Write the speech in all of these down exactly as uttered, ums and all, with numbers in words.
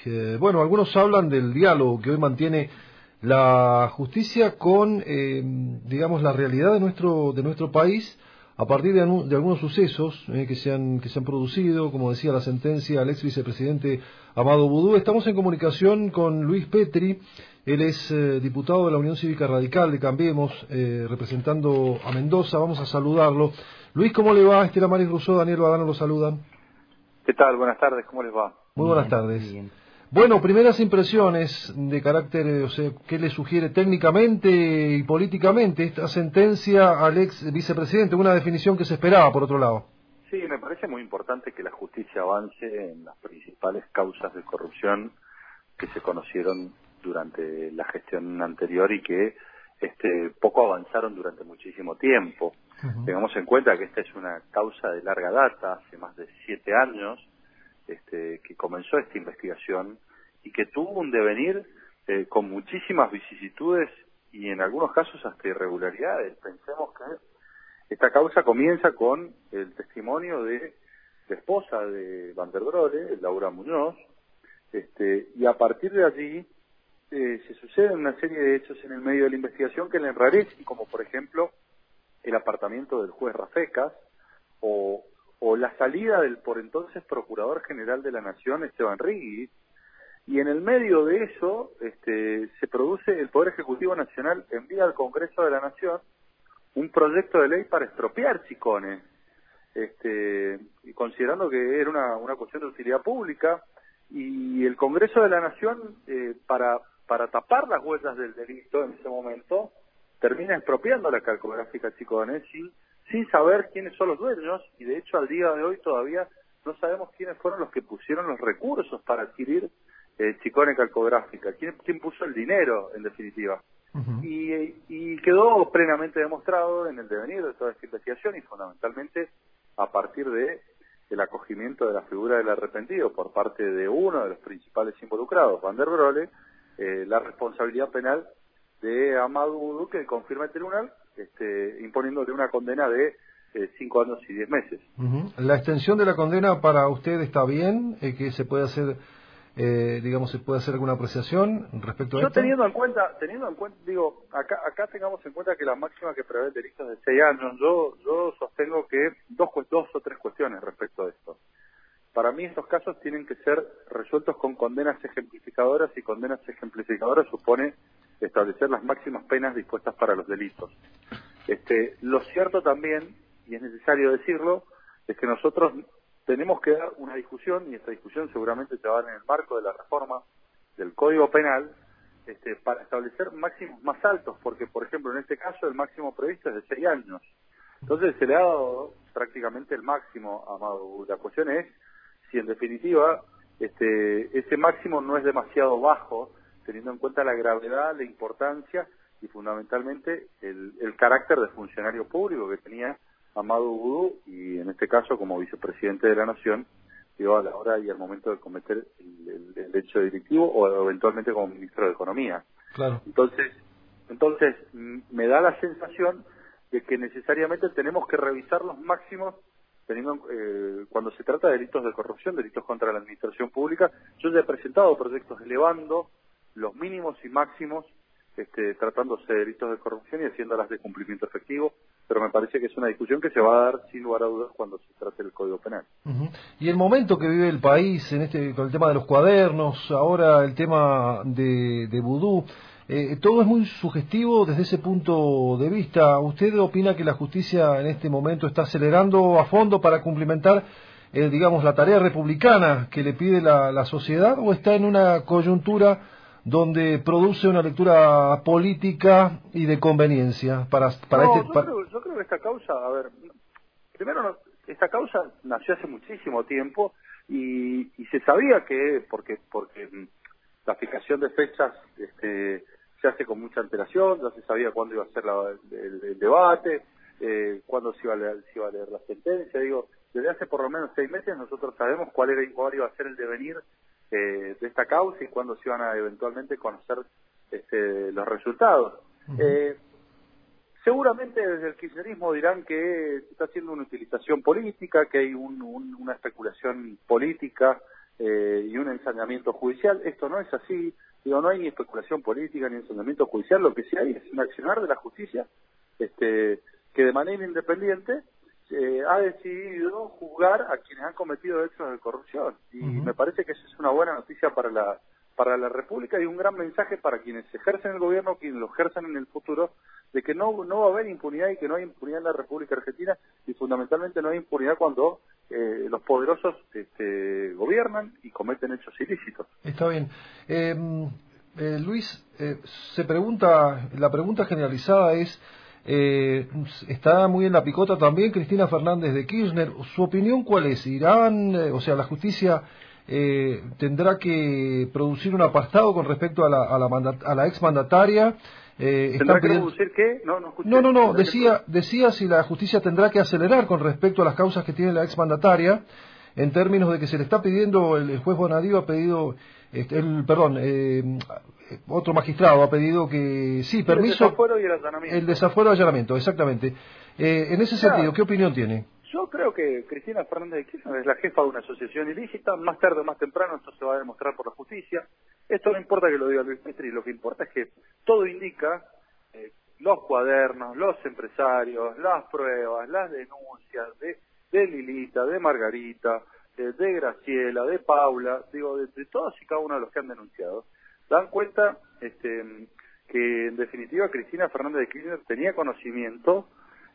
Eh, bueno, algunos hablan del diálogo que hoy mantiene la justicia con, eh, digamos, la realidad de nuestro de nuestro país a partir de, de algunos sucesos eh, que se han que se han producido, como decía la sentencia al ex vicepresidente Amado Boudou. Estamos en comunicación con Luis Petri. Él es eh, diputado de la Unión Cívica Radical de Cambiemos, eh, representando a Mendoza. Vamos a saludarlo. Luis, ¿cómo le va? Estela Maris Rousseau, Daniel Badano lo saludan. ¿Qué tal? Buenas tardes, ¿cómo les va? Muy buenas tardes. Bueno, primeras impresiones de carácter, o sea, ¿qué le sugiere técnicamente y políticamente esta sentencia al ex vicepresidente? Una definición que se esperaba, por otro lado. Sí, me parece muy importante que la justicia avance en las principales causas de corrupción que se conocieron durante la gestión anterior y que este, poco avanzaron durante muchísimo tiempo. Uh-huh. Tengamos en cuenta que esta es una causa de larga data, hace más de siete años, Este, que comenzó esta investigación y que tuvo un devenir eh, con muchísimas vicisitudes y en algunos casos hasta irregularidades. Pensemos que esta causa comienza con el testimonio de la esposa de Van der Brohe, Laura Muñoz, este, y a partir de allí eh, se suceden una serie de hechos en el medio de la investigación que le enrarecen, como por ejemplo el apartamento del juez Rafecas o o la salida del por entonces Procurador General de la Nación, Esteban Rigui, y en el medio de eso este, se produce, el Poder Ejecutivo Nacional envía al Congreso de la Nación un proyecto de ley para expropiar Chicones, este, y considerando que era una, una cuestión de utilidad pública, y el Congreso de la Nación, eh, para, para tapar las huellas del delito en ese momento, termina expropiando la calcográfica Chicones sin sin saber quiénes son los dueños, y de hecho al día de hoy todavía no sabemos quiénes fueron los que pusieron los recursos para adquirir eh, Chicone Calcográfica, quién, quién puso el dinero en definitiva. Uh-huh. y, y quedó plenamente demostrado en el devenir de toda esta investigación y fundamentalmente a partir de el acogimiento de la figura del arrepentido por parte de uno de los principales involucrados, Van der Brohe, eh, la responsabilidad penal de Amado Boudou, que confirma el tribunal, este, imponiéndole una condena de eh, cinco años y diez meses. Uh-huh. ¿La extensión de la condena para usted está bien? Eh, ¿Que se puede hacer, eh, digamos, se puede hacer alguna apreciación respecto a Yo esto? teniendo en cuenta, teniendo en cuenta, digo, acá acá tengamos en cuenta que la máxima que prevé el delito es de seis años. Yo yo sostengo que dos dos o tres cuestiones respecto a esto. Para mí estos casos tienen que ser resueltos con condenas ejemplificadoras, y condenas ejemplificadoras supone establecer las máximas penas dispuestas para los delitos. Este, lo cierto también, y es necesario decirlo, es que nosotros tenemos que dar una discusión, y esta discusión seguramente se va a dar en el marco de la reforma del Código Penal, este, para establecer máximos más altos, porque por ejemplo en este caso el máximo previsto es de seis años. Entonces se le ha dado prácticamente el máximo a Amado. La cuestión es si en definitiva este, ese máximo no es demasiado bajo, teniendo en cuenta la gravedad, la importancia y fundamentalmente el, el carácter de funcionario público que tenía Amado Boudou, y en este caso como vicepresidente de la Nación, digo, a la hora y al momento de cometer el, el, el hecho delictivo, o eventualmente como ministro de Economía. Claro. Entonces, entonces me da la sensación de que necesariamente tenemos que revisar los máximos teniendo eh, cuando se trata de delitos de corrupción, delitos contra la administración pública. Yo ya he presentado proyectos elevando los mínimos y máximos, este, tratándose de delitos de corrupción y haciéndolas de cumplimiento efectivo, pero me parece que es una discusión que se va a dar sin lugar a dudas cuando se trate del Código Penal. Uh-huh. Y el momento que vive el país en este con el tema de los cuadernos, ahora el tema de, de Boudou, eh, todo es muy sugestivo desde ese punto de vista. ¿Usted opina que la justicia en este momento está acelerando a fondo para cumplimentar eh, digamos, la tarea republicana que le pide la, la sociedad, o está en una coyuntura donde produce una lectura política y de conveniencia para, para no, este yo, para... creo, yo creo que esta causa, a ver, primero no, esta causa nació hace muchísimo tiempo y, y se sabía que, porque porque la fijación de fechas este, se hace con mucha antelación, ya se sabía cuándo iba a ser la, el, el debate, eh, cuándo se iba, a leer, se iba a leer la sentencia. Digo, desde hace por lo menos seis meses nosotros sabemos cuál era cuál iba a ser el devenir eh, de esta causa y cuándo se iban a eventualmente conocer este, los resultados. Uh-huh. eh, seguramente desde el kirchnerismo dirán que se está haciendo una utilización política, que hay un, un, una especulación política eh, y un ensañamiento judicial. Esto no es así, digo, no hay ni especulación política ni ensañamiento judicial, lo que sí hay es un accionar de la justicia este, que de manera independiente eh, ha decidido juzgar a quienes han cometido hechos de corrupción. Y uh-huh. me parece que eso es una buena noticia para la para la República y un gran mensaje para quienes ejercen el gobierno, quienes lo ejercen en el futuro, de que no no va a haber impunidad y que no hay impunidad en la República Argentina, y fundamentalmente no hay impunidad cuando eh, los poderosos este, gobiernan y cometen hechos ilícitos. Está bien. Eh, eh, Luis, eh, se pregunta, la pregunta generalizada es, eh, está muy en la picota también Cristina Fernández de Kirchner. ¿Su opinión cuál es? ¿Irán, eh, o sea, la justicia eh, tendrá que producir un apartado con respecto a la, a la, mandat, a la exmandataria? Eh, ¿Tendrá que pidiendo... producir qué? No, no, escuché. no, no, no, decía, decía si la justicia tendrá que acelerar con respecto a las causas que tiene la exmandataria, en términos de que se le está pidiendo, el, el juez Bonadío ha pedido, este, el, perdón, eh, otro magistrado ha pedido que, sí, permiso... El desafuero y el allanamiento. El desafuero y allanamiento, exactamente. Eh, en ese sentido, claro. ¿Qué opinión tiene? Yo creo que Cristina Fernández de Kirchner es la jefa de una asociación ilícita, más tarde o más temprano esto se va a demostrar por la justicia. Esto no importa que lo diga Luis Petri, lo que importa es que todo indica, eh, los cuadernos, los empresarios, las pruebas, las denuncias de, de Lilita, de Margarita, de, de Graciela, de Paula, digo, de, de todos y cada uno de los que han denunciado, dan cuenta este, que en definitiva Cristina Fernández de Kirchner tenía conocimiento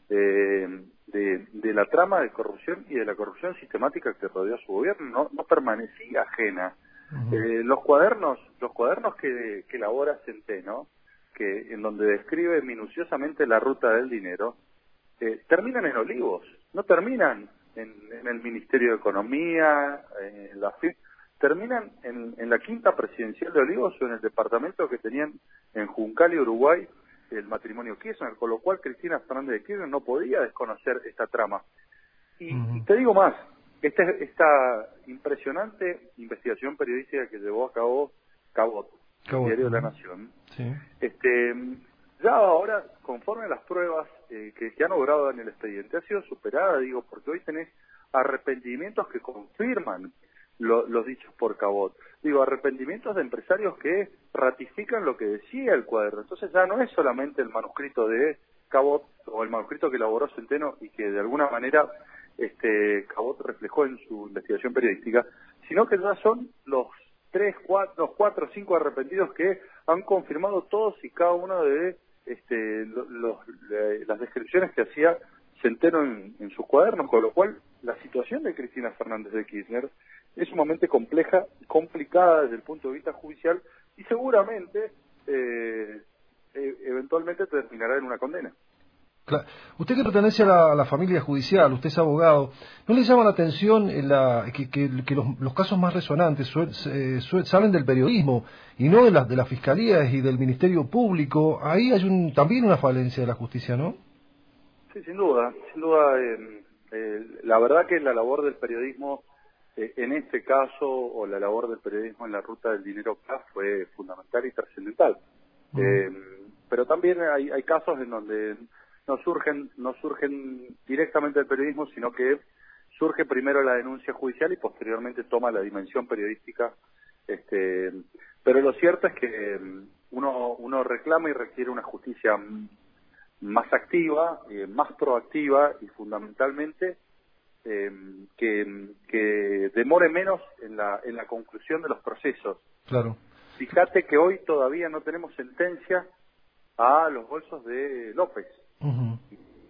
eh, de, de la trama de corrupción y de la corrupción sistemática que rodeó a su gobierno, no, no permanecía ajena. Uh-huh. eh, los cuadernos, los cuadernos que, que elabora Centeno, que en donde describe minuciosamente la ruta del dinero, eh, terminan en Olivos, no terminan en, en el Ministerio de Economía, en la F I P, terminan en, en la quinta presidencial de Olivos o en el departamento que tenían en Juncal y Uruguay el matrimonio Kirchner, con lo cual Cristina Fernández de Kirchner no podía desconocer esta trama. Y, uh-huh. y te digo más, esta, esta impresionante investigación periodística que llevó a cabo Cabot, el diario de la Nación, sí. este, ya ahora, conforme a las pruebas eh, que se han logrado en el expediente, ha sido superada, digo, porque hoy tenés arrepentimientos que confirman lo, los dichos por Cabot. Digo, arrepentimientos de empresarios que ratifican lo que decía el cuaderno. Entonces ya no es solamente el manuscrito de Cabot o el manuscrito que elaboró Centeno y que de alguna manera este Cabot reflejó en su investigación periodística, sino que ya son los tres, cuatro, los cuatro, cinco arrepentidos que han confirmado todos y cada uno de este, los, los, las descripciones que hacía Centeno en, en sus cuadernos, con lo cual la situación de Cristina Fernández de Kirchner es sumamente compleja, complicada desde el punto de vista judicial y seguramente eh, eh, eventualmente terminará en una condena. Claro. Usted que pertenece a la, a la familia judicial, usted es abogado, ¿no le llama la atención en la, que, que, que los, los casos más resonantes suel, eh, suel, salen del periodismo y no de las de las fiscalías y del Ministerio Público? Ahí hay un, también una falencia de la justicia, ¿no? Sí, sin duda, sin duda. Eh, eh, la verdad que la labor del periodismo eh, en este caso, o la labor del periodismo en la ruta del dinero C A F fue fundamental y trascendental. Mm. Eh, pero también hay, hay casos en donde no surgen no surgen directamente del periodismo, sino que surge primero la denuncia judicial y posteriormente toma la dimensión periodística. Este, pero lo cierto es que uno uno reclama y requiere una justicia más activa, eh, más proactiva y fundamentalmente eh, que, que demore menos en la en la conclusión de los procesos. Claro. Fíjate que hoy todavía no tenemos sentencia a los bolsos de López. Uh-huh.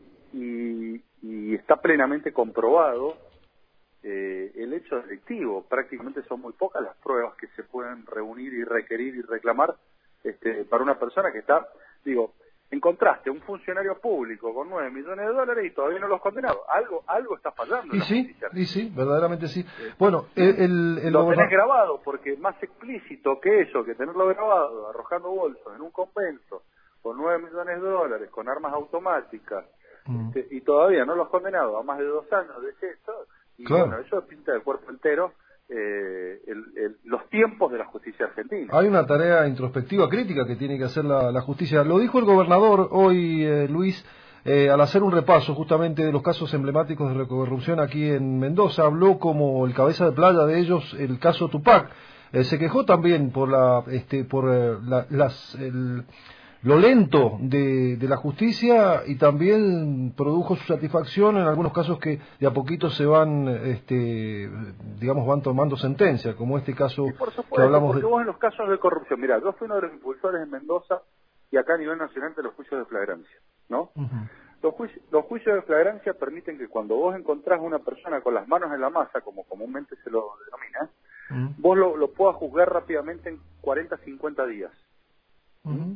y, y está plenamente comprobado eh, el hecho delictivo. Prácticamente son muy pocas las pruebas que se pueden reunir y requerir y reclamar este, para una persona que está, digo, en contraste, un funcionario público con nueve millones de dólares y todavía no los condenados. Algo algo está fallando. Y sí, y sí, verdaderamente sí. Eh, bueno, el, el, el lo gobernador... tenés grabado, porque más explícito que eso, que tenerlo grabado, arrojando bolsos en un convento, con nueve millones de dólares, con armas automáticas, mm. este, y todavía no los condenados a más de dos años de eso, y claro. Bueno, eso pinta de cuerpo entero eh, el, el, los tiempos de la justicia argentina. Hay una tarea introspectiva crítica que tiene que hacer la, la justicia. Lo dijo el gobernador hoy, eh, Luis, eh, al hacer un repaso justamente de los casos emblemáticos de la corrupción aquí en Mendoza, habló como el cabeza de playa de ellos el caso Tupac. Eh, se quejó también por la, este, por eh, la, las, el, lo lento de, de la justicia, y también produjo su satisfacción en algunos casos que de a poquito se van, este, digamos, van tomando sentencia, como este caso y por supuesto, que hablamos porque de... vos en los casos de corrupción, mira, yo fui uno de los impulsores en Mendoza y acá a nivel nacional de los juicios de flagrancia, ¿no? Uh-huh. Los, juicios, los juicios de flagrancia permiten que cuando vos encontrás a una persona con las manos en la masa, como comúnmente se lo denomina, uh-huh, vos lo, lo puedas juzgar rápidamente en cuarenta, cincuenta días. Uh-huh.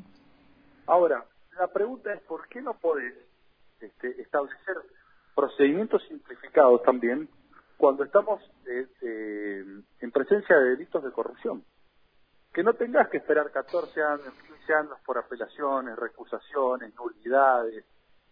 Ahora, la pregunta es ¿por qué no podés este, establecer procedimientos simplificados también cuando estamos eh, eh, en presencia de delitos de corrupción? Que no tengas que esperar catorce años, quince años por apelaciones, recusaciones, nulidades,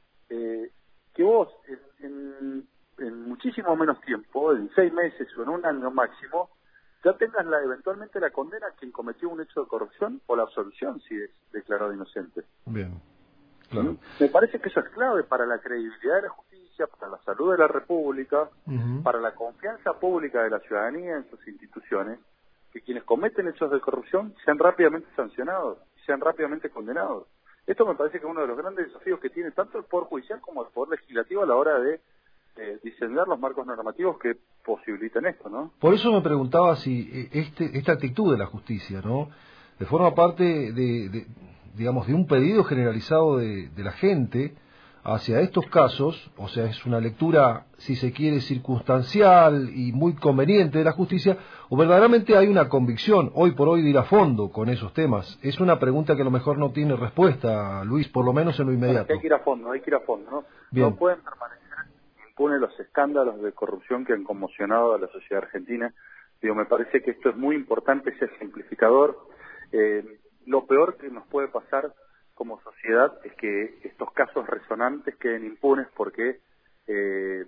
eh, que vos en, en, en muchísimo menos tiempo, en seis meses o en un año máximo, ya tengas la, eventualmente la condena a quien cometió un hecho de corrupción o la absolución si es declarado inocente. Bien, claro. ¿Mm? Me parece que eso es clave para la credibilidad de la justicia, para la salud de la República, uh-huh, para la confianza pública de la ciudadanía en sus instituciones, que quienes cometen hechos de corrupción sean rápidamente sancionados, sean rápidamente condenados. Esto me parece que es uno de los grandes desafíos que tiene tanto el Poder Judicial como el Poder Legislativo a la hora de eh, diseñar los marcos normativos que posibiliten esto, ¿no? Por eso me preguntaba si este, esta actitud de la justicia, ¿no?, de forma parte de, de digamos, de un pedido generalizado de, de la gente hacia estos casos, o sea, es una lectura, si se quiere, circunstancial y muy conveniente de la justicia, o verdaderamente hay una convicción hoy por hoy de ir a fondo con esos temas. Es una pregunta que a lo mejor no tiene respuesta, Luis, por lo menos en lo inmediato. Bueno, hay que ir a fondo, hay que ir a fondo, ¿no? Bien. No pueden permanecer impunes los escándalos de corrupción que han conmocionado a la sociedad argentina. Digo, me parece que esto es muy importante, ser simplificador. Eh, lo peor que nos puede pasar como sociedad es que estos casos resonantes queden impunes porque eh,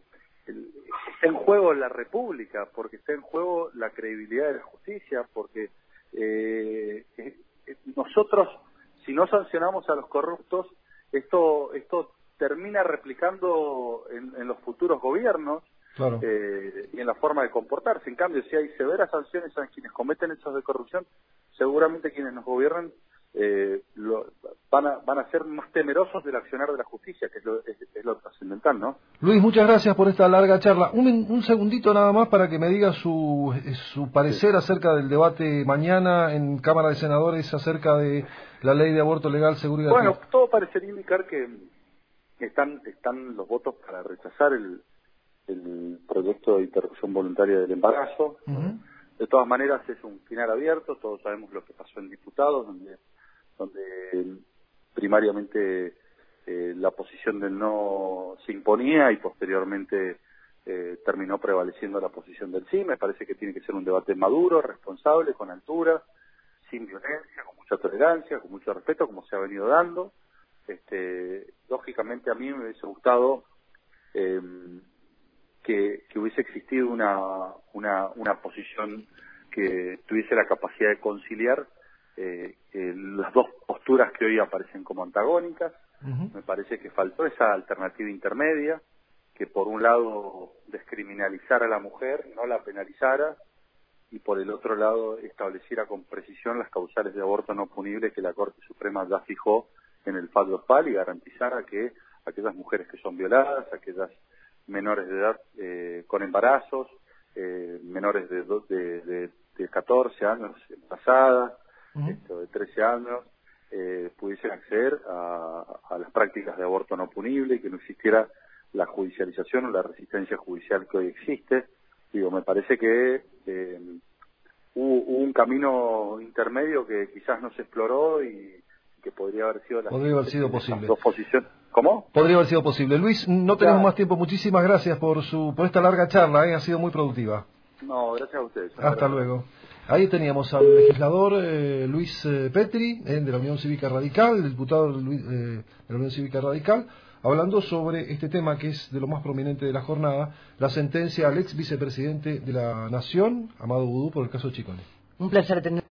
está en juego la República, porque está en juego la credibilidad de la justicia, porque eh, eh, nosotros, si no sancionamos a los corruptos, esto esto termina replicando en, en los futuros gobiernos, claro, eh, y en la forma de comportarse. En cambio, si hay severas sanciones a quienes cometen hechos de corrupción, seguramente quienes nos gobiernan eh, lo, van a van a ser más temerosos del accionar de la justicia, que es lo, es, es lo trascendental, ¿no? Luis, muchas gracias por esta larga charla. Un, un segundito nada más para que me diga su, su parecer sí. acerca del debate mañana en Cámara de Senadores acerca de la ley de aborto legal, seguro y gratuito. Bueno, todo parecería indicar que están están los votos para rechazar el, el proyecto de interrupción voluntaria del embarazo. Uh-huh. De todas maneras es un final abierto, todos sabemos lo que pasó en diputados, donde donde primariamente eh, la posición del no se imponía y posteriormente eh, terminó prevaleciendo la posición del sí. Me parece que tiene que ser un debate maduro, responsable, con altura, sin violencia, con mucha tolerancia, con mucho respeto, como se ha venido dando. Este, lógicamente a mí me hubiese gustado eh, que, que hubiese existido una, una, una posición que tuviese la capacidad de conciliar eh, eh, las dos posturas que hoy aparecen como antagónicas. Uh-huh. Me parece que faltó esa alternativa intermedia, que por un lado descriminalizara a la mujer, no la penalizara, y por el otro lado estableciera con precisión las causales de aborto no punible que la Corte Suprema ya fijó en el fallo F A L, y garantizara que aquellas mujeres que son violadas, aquellas menores de edad eh, con embarazos, eh, menores de, de, de, de catorce años embarazadas, uh-huh, esto, de trece años, eh, pudiesen acceder a, a las prácticas de aborto no punible y que no existiera la judicialización o la resistencia judicial que hoy existe. Digo, me parece que eh, hubo, hubo un camino intermedio que quizás no se exploró y que podría haber sido la podría haber sido posible. Dos posiciones. ¿Cómo? Podría haber sido posible. Luis, no tenemos claro. más tiempo. Muchísimas gracias por su por esta larga charla, ¿eh? Ha sido muy productiva. No, gracias a ustedes. Hasta gracias. Luego. Ahí teníamos al legislador eh, Luis eh, Petri, eh, de la Unión Cívica Radical, el diputado Luis, eh, de la Unión Cívica Radical, hablando sobre este tema que es de lo más prominente de la jornada, la sentencia al ex vicepresidente de la Nación, Amado Boudou, por el caso Chicone. Un placer tener